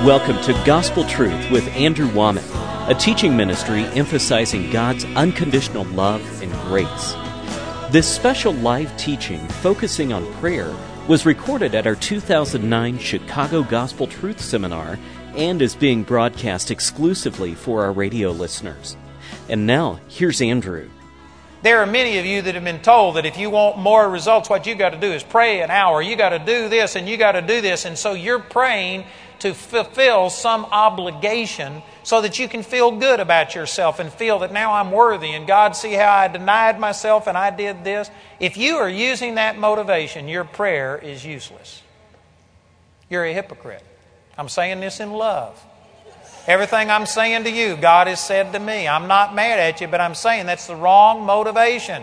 Welcome to Gospel Truth with Andrew Womack, a teaching ministry emphasizing God's unconditional love and grace. This special live teaching focusing on prayer was recorded at our 2009 Chicago Gospel Truth Seminar and is being broadcast exclusively for our radio listeners. And now, here's Andrew. There are many of you that have been told that if you want more results, what you got to do is pray an hour. You got to do this and you got to do this. And so you're praying to fulfill some obligation so that you can feel good about yourself and feel that now I'm worthy and God, see how I denied myself and I did this. If you are using that motivation, your prayer is useless. You're a hypocrite. I'm saying this in love. Everything I'm saying to you, God has said to me. I'm not mad at you, but I'm saying that's the wrong motivation.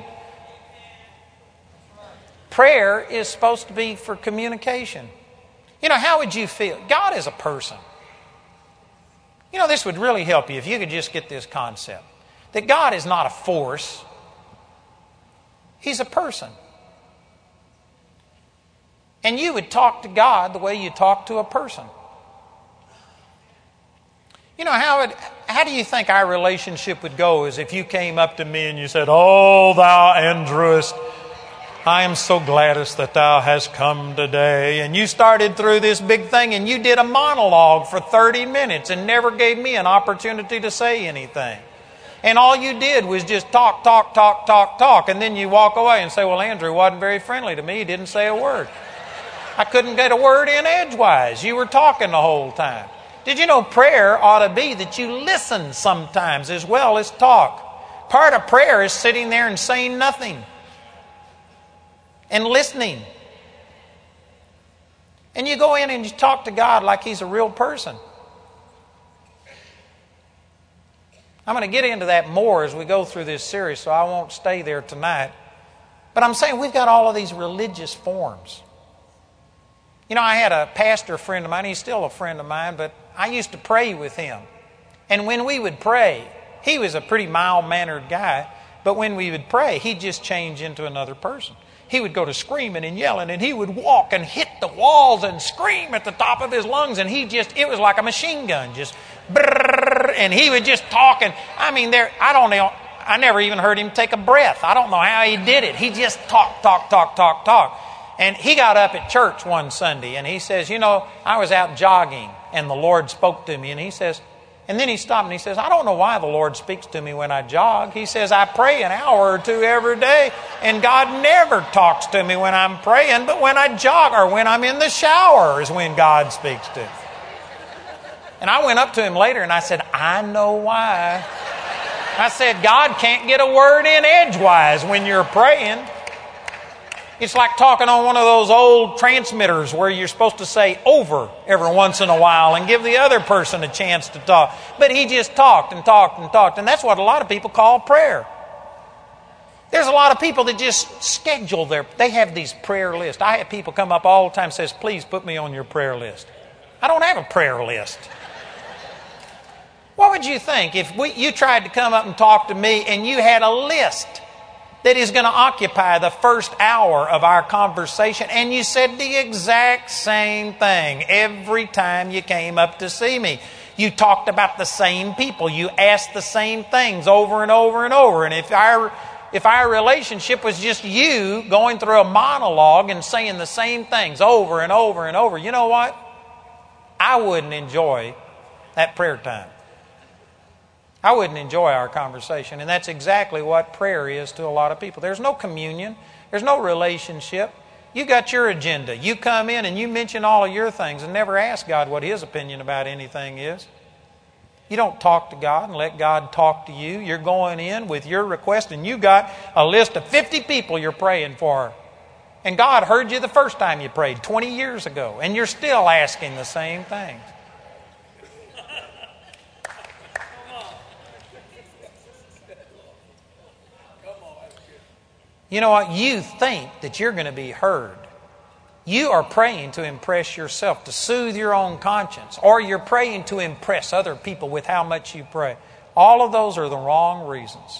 Prayer is supposed to be for communication. You know, how would you feel? God is a person. You know, this would really help you if you could just get this concept. That God is not a force. He's a person. And you would talk to God the way you talk to a person. You know, how do you think our relationship would go is if you came up to me and you said, "Oh, thou Andrewest, I am so gladdest that thou hast come today." And you started through this big thing and you did a monologue for 30 minutes and never gave me an opportunity to say anything. And all you did was just talk. And then you walk away and say, "Well, Andrew wasn't very friendly to me. He didn't say a word. I couldn't get a word in edgewise. You were talking the whole time." Did you know prayer ought to be that you listen sometimes as well as talk? Part of prayer is sitting there and saying nothing and listening. And you go in and you talk to God like He's a real person. I'm going to get into that more as we go through this series, so I won't stay there tonight. But I'm saying we've got all of these religious forms. You know, I had a pastor friend of mine. He's still a friend of mine, but I used to pray with him. And when we would pray, he was a pretty mild-mannered guy, but when we would pray, he'd just change into another person. He would go to screaming and yelling, and he would walk and hit the walls and scream at the top of his lungs, and it was like a machine gun, just brrr, and he would just talk. And I mean, I never even heard him take a breath. I don't know how he did it. He just talk. And he got up at church one Sunday and he says, "You know, I was out jogging and the Lord spoke to me." And he says, and then he stopped and he says, "I don't know why the Lord speaks to me when I jog." He says, "I pray an hour or two every day and God never talks to me when I'm praying, but when I jog or when I'm in the shower is when God speaks to me." And I went up to him later and I said, "I know why." I said, "God can't get a word in edgewise when you're praying. It's like talking on one of those old transmitters where you're supposed to say over every once in a while and give the other person a chance to talk." But he just talked. And that's what a lot of people call prayer. There's a lot of people that just schedule they have these prayer lists. I have people come up all the time and says, "Please put me on your prayer list." I don't have a prayer list. What would you think if you tried to come up and talk to me and you had a list that is going to occupy the first hour of our conversation, and you said the exact same thing every time you came up to see me? You talked about the same people. You asked the same things over and over and over. And if our relationship was just you going through a monologue and saying the same things over and over and over, you know what? I wouldn't enjoy that prayer time. I wouldn't enjoy our conversation. And that's exactly what prayer is to a lot of people. There's no communion. There's no relationship. You got your agenda. You come in and you mention all of your things and never ask God what His opinion about anything is. You don't talk to God and let God talk to you. You're going in with your request and you got a list of 50 people you're praying for. And God heard you the first time you prayed 20 years ago. And you're still asking the same things. You know what? You think that you're going to be heard. You are praying to impress yourself, to soothe your own conscience, or you're praying to impress other people with how much you pray. All of those are the wrong reasons.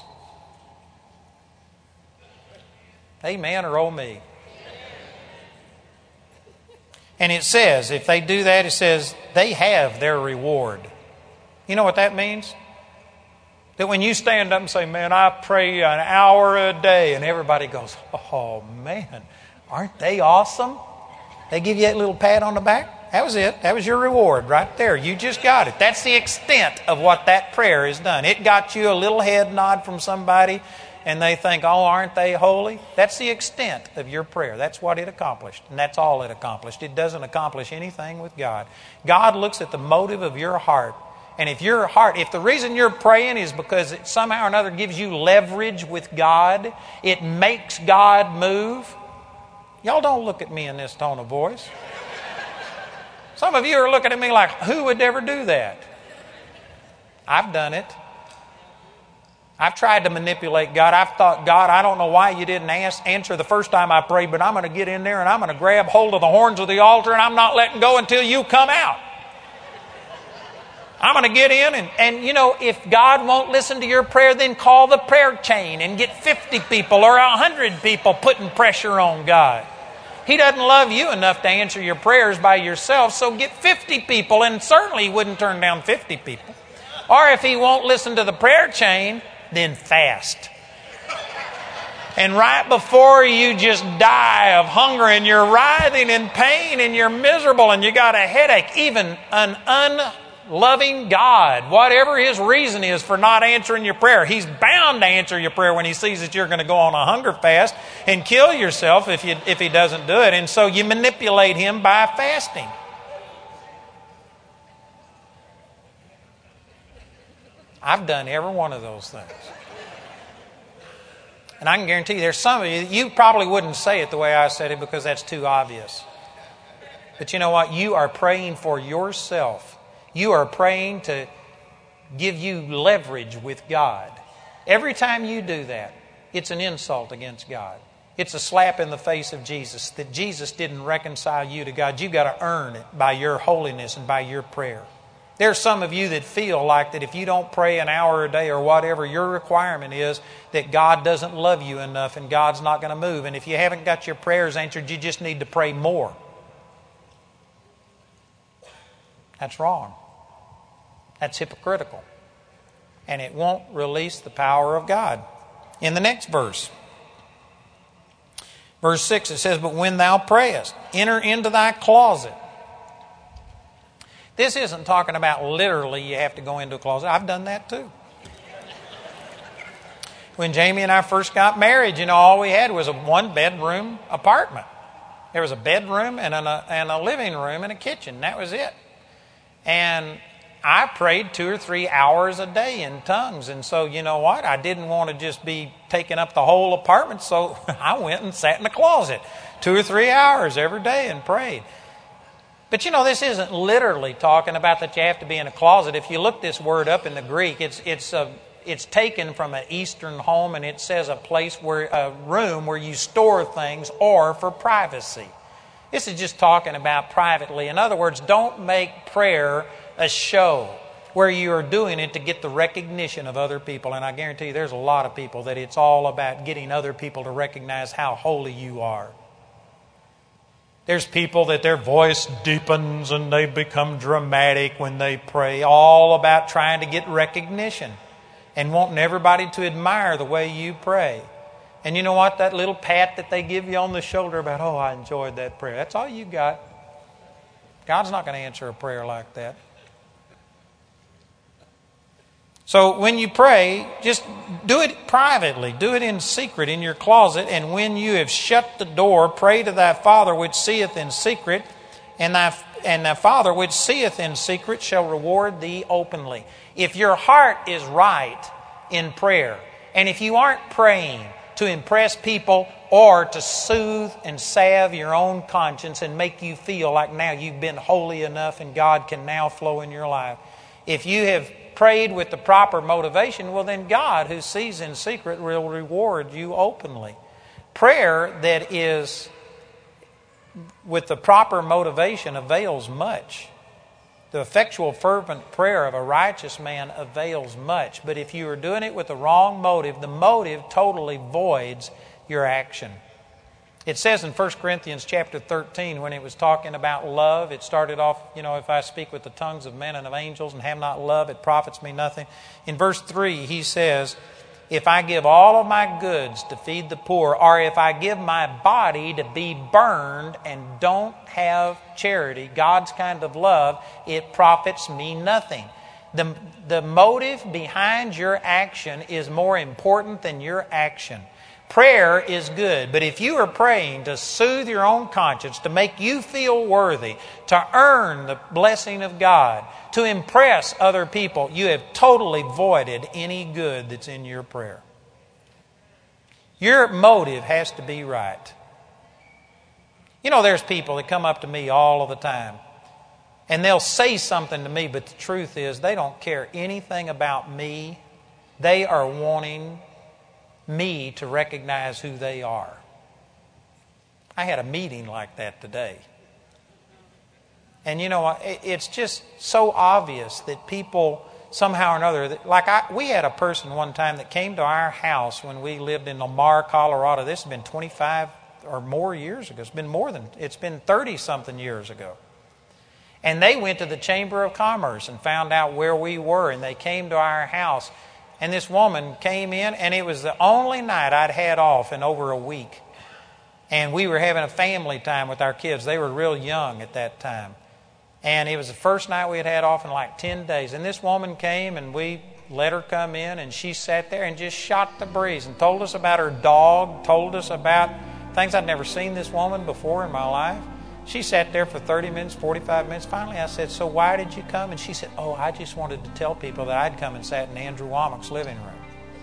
Amen or oh me. And it says, if they do that, it says they have their reward. You know what that means? That when you stand up and say, man, I pray an hour a day, and everybody goes, oh man, aren't they awesome? They give you that little pat on the back. That was it. That was your reward right there. You just got it. That's the extent of what that prayer has done. It got you a little head nod from somebody, and they think, oh, aren't they holy? That's the extent of your prayer. That's what it accomplished, and that's all it accomplished. It doesn't accomplish anything with God. God looks at the motive of your heart. And if the reason you're praying is because it somehow or another gives you leverage with God, it makes God move. Y'all don't look at me in this tone of voice. Some of you are looking at me like, who would ever do that? I've done it. I've tried to manipulate God. I've thought, God, I don't know why you didn't answer the first time I prayed, but I'm going to get in there and I'm going to grab hold of the horns of the altar and I'm not letting go until you come out. I'm going to get in and if God won't listen to your prayer, then call the prayer chain and get 50 people or 100 people putting pressure on God. He doesn't love you enough to answer your prayers by yourself, so get 50 people, and certainly He wouldn't turn down 50 people. Or if He won't listen to the prayer chain, then fast. And right before you just die of hunger and you're writhing in pain and you're miserable and you got a headache, even an unloving God, whatever His reason is for not answering your prayer, He's bound to answer your prayer when He sees that you're going to go on a hunger fast and kill yourself if He doesn't do it. And so you manipulate Him by fasting. I've done every one of those things. And I can guarantee you there's some of you probably wouldn't say it the way I said it because that's too obvious. But you know what? You are praying for yourself. You are praying to give you leverage with God. Every time you do that, it's an insult against God. It's a slap in the face of Jesus, that Jesus didn't reconcile you to God. You've got to earn it by your holiness and by your prayer. There's some of you that feel like that if you don't pray an hour a day or whatever your requirement is, that God doesn't love you enough and God's not going to move. And if you haven't got your prayers answered, you just need to pray more. That's wrong. That's hypocritical. And it won't release the power of God. In the next verse, verse 6, it says, but when thou prayest, enter into thy closet. This isn't talking about literally you have to go into a closet. I've done that too. When Jamie and I first got married, all we had was a one-bedroom apartment. There was a bedroom and a living room and a kitchen. That was it. And I prayed 2 or 3 hours a day in tongues. And so, you know what? I didn't want to just be taking up the whole apartment. So I went and sat in the closet 2 or 3 hours every day and prayed. But this isn't literally talking about that you have to be in a closet. If you look this word up in the Greek, it's taken from an Eastern home, and it says a room where you store things or for privacy. This is just talking about privately. In other words, don't make prayer a show where you are doing it to get the recognition of other people. And I guarantee you there's a lot of people that it's all about getting other people to recognize how holy you are. There's people that their voice deepens and they become dramatic when they pray, all about trying to get recognition and wanting everybody to admire the way you pray. And you know what? That little pat that they give you on the shoulder about, oh, I enjoyed that prayer. That's all you got. God's not going to answer a prayer like that. So when you pray, just do it privately. Do it in secret in your closet. And when you have shut the door, pray to thy Father which seeth in secret, and thy Father which seeth in secret shall reward thee openly. If your heart is right in prayer, and if you aren't praying to impress people or to soothe and salve your own conscience and make you feel like now you've been holy enough and God can now flow in your life, if you have prayed with the proper motivation, well then God, who sees in secret, will reward you openly. Prayer that is with the proper motivation avails much. The effectual fervent prayer of a righteous man avails much. But if you are doing it with the wrong motive, the motive totally voids your action. It says in 1 Corinthians chapter 13, when it was talking about love, it started off, if I speak with the tongues of men and of angels and have not love, it profits me nothing. In verse 3, he says, if I give all of my goods to feed the poor, or if I give my body to be burned and don't have charity, God's kind of love, it profits me nothing. The motive behind your action is more important than your action. Prayer is good, but if you are praying to soothe your own conscience, to make you feel worthy, to earn the blessing of God, to impress other people, you have totally voided any good that's in your prayer. Your motive has to be right. There's people that come up to me all of the time, and they'll say something to me, but the truth is they don't care anything about me. They are wanting me to recognize who they are. I had a meeting like that today. And it's just so obvious that people somehow or another, we had a person one time that came to our house when we lived in Lamar, Colorado. This has been 25 or more years ago. It's been 30-something years ago. And they went to the Chamber of Commerce and found out where we were, and they came to our house. And this woman came in, and it was the only night I'd had off in over a week. And we were having a family time with our kids. They were real young at that time. And it was the first night we had had off in like 10 days. And this woman came, and we let her come in, and she sat there and just shot the breeze and told us about her dog, told us about things. I'd never seen this woman before in my life. She sat there for 30 minutes, 45 minutes. Finally, I said, so why did you come? And she said, I just wanted to tell people that I'd come and sat in Andrew Womack's living room.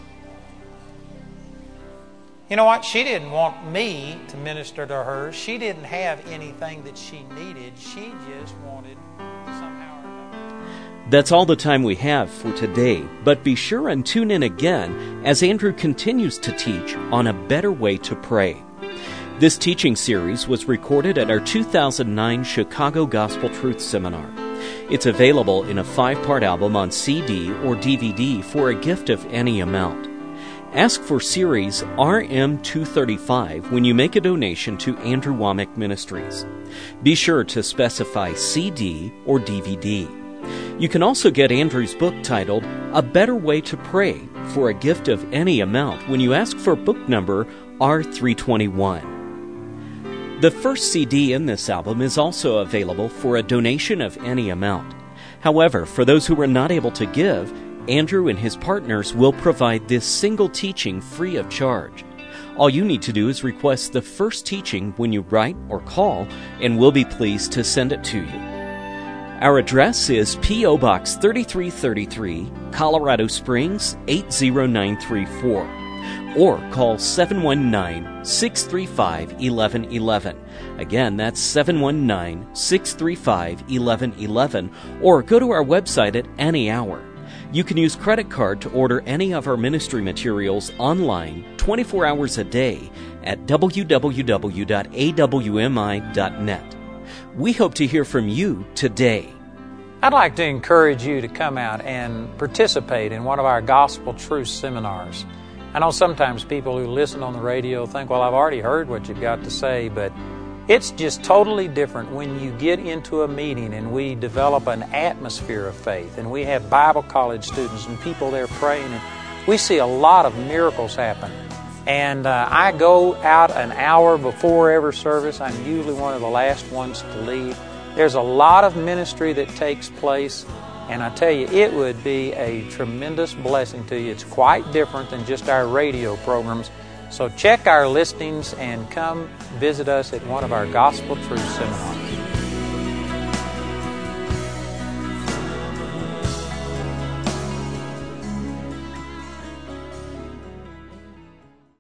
You know what? She didn't want me to minister to her. She didn't have anything that she needed. She just wanted somehow or another. That's all the time we have for today, but be sure and tune in again as Andrew continues to teach on a better way to pray. This teaching series was recorded at our 2009 Chicago Gospel Truth Seminar. It's available in a 5-part album on CD or DVD for a gift of any amount. Ask for series RM235 when you make a donation to Andrew Womack Ministries. Be sure to specify CD or DVD. You can also get Andrew's book titled A Better Way to Pray for a gift of any amount when you ask for book number R321. The first CD in this album is also available for a donation of any amount. However, for those who are not able to give, Andrew and his partners will provide this single teaching free of charge. All you need to do is request the first teaching when you write or call, and we'll be pleased to send it to you. Our address is P.O. Box 3333, Colorado Springs 80934. Or call 719-635-1111. Again, that's 719-635-1111. Or go to our website at any hour. You can use credit card to order any of our ministry materials online 24 hours a day at www.awmi.net. We hope to hear from you today. I'd like to encourage you to come out and participate in one of our Gospel Truth seminars. I know sometimes people who listen on the radio think, well, I've already heard what you've got to say, but it's just totally different when you get into a meeting and we develop an atmosphere of faith, and we have Bible college students and people there praying, and we see a lot of miracles happen. And I go out an hour before every service. I'm usually one of the last ones to leave. There's a lot of ministry that takes place. And I tell you, it would be a tremendous blessing to you. It's quite different than just our radio programs. So check our listings and come visit us at one of our Gospel Truth seminars.